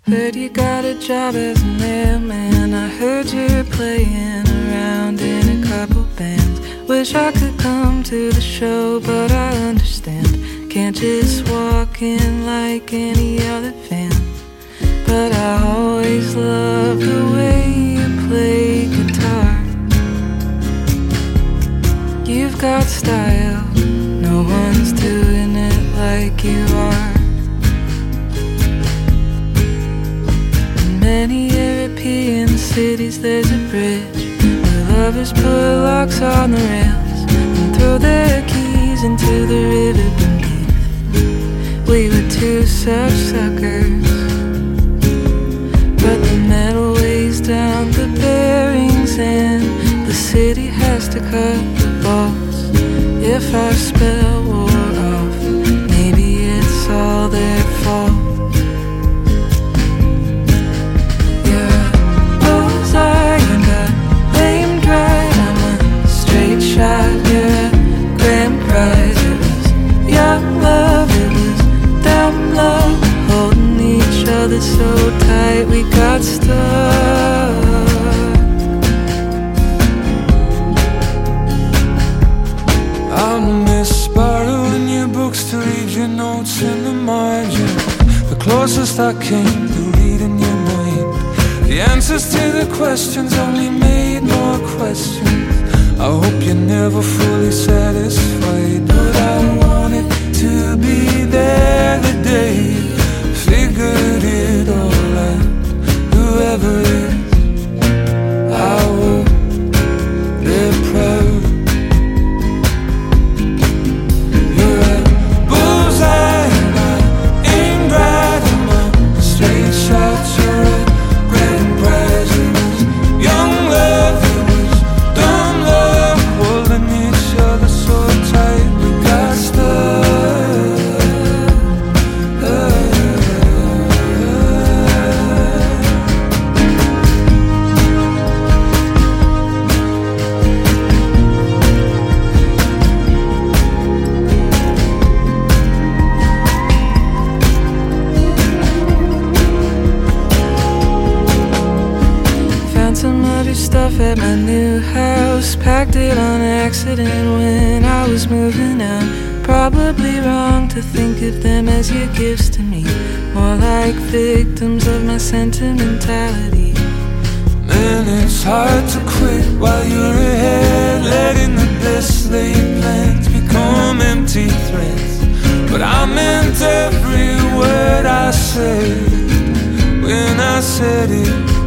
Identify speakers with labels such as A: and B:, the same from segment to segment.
A: Heard you got a job as a mailman. I heard you're playing around in a couple bands. Wish I could come to the show, but I understand can't just walk in like any other fan. But I always love the way you play guitar. You've got style, no one's doing it like you are. In many European cities there's a bridge where lovers put locks on the rails and throw their keys into the river beneath. We were two such suckers, but the metal weighs down the bearings and the city has to cut the bolts. If our spell wore off, maybe it's all their fault. You're a bullseye and I aimed right. I'm a straight shot. You're a grand prize. It was young love, it was dumb love, holding each other so tight we got stuck.
B: I'll miss borrowing your books to read your notes in the margin. The closest I came to reading your mind. The answers to the questions only made more questions. I hope you're never fully satisfied, but I wanted to be there the day you figured it all out. Whoever it is, I hope they're proud.
A: Stuff at my new house, packed it on accident when I was moving out. Probably wrong to think of them as your gifts to me, more like victims of my sentimentality.
B: Man, it's hard to quit while you're ahead, letting the best laid plans become empty threats. But I meant every word I said when I said it.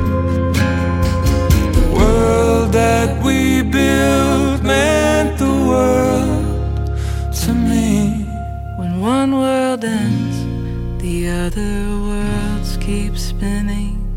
B: The world that we built meant the world to me.
A: When one world ends, the other worlds keep spinning.